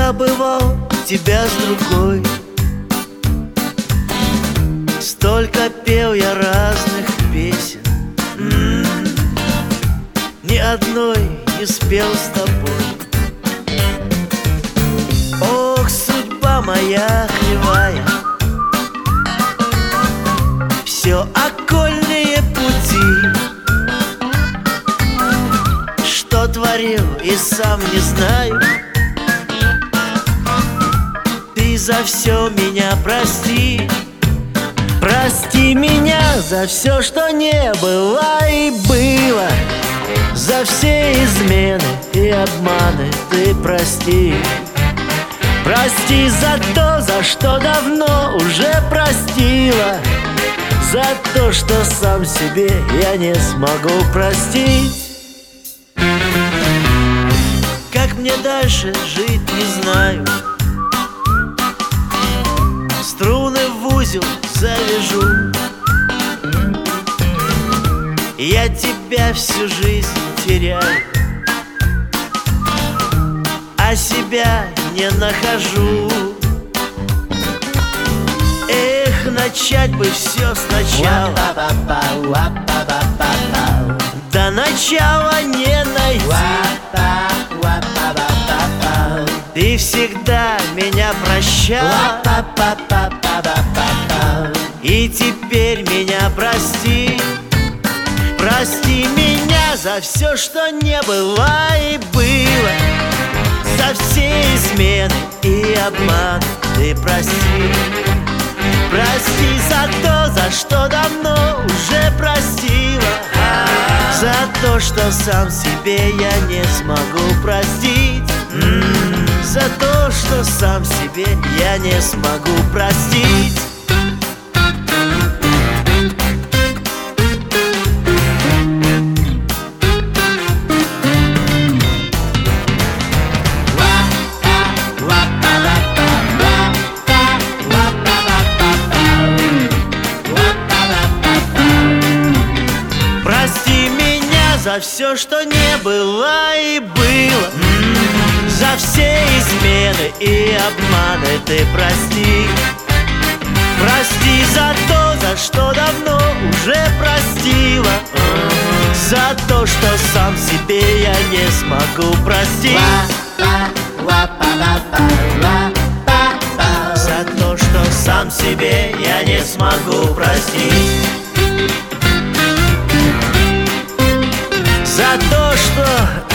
забывал тебя с другой. Столько пел я разных песен, ни одной не спел с тобой. Ох, судьба моя кривая, все окольные пути. Что творил и сам не знаю. Ты за все меня прости. Прости меня за все, что не было и было, за все измены и обманы ты прости. Прости за то, за что давно уже простила, за то, что сам себе я не смогу простить. Как мне дальше жить, не знаю. Струны в узел завяжу. Я тебя всю жизнь теряю, а себя не нахожу. Эх, начать бы все сначала, до начала не найти. Ты всегда меня прощала, и теперь меня прости. Прости меня за все, что не было и было, за все измены и обман ты прости. Прости за то, за что давно уже простила, за то, что сам себе я не смогу простить, за то, что сам себе я не смогу простить. Прости меня за все, что не было и было, за все измены и обманы ты прости. Прости за то, за что давно уже простила, за то, что сам себе я не смогу простить, за то, что сам себе я не смогу простить, за то, что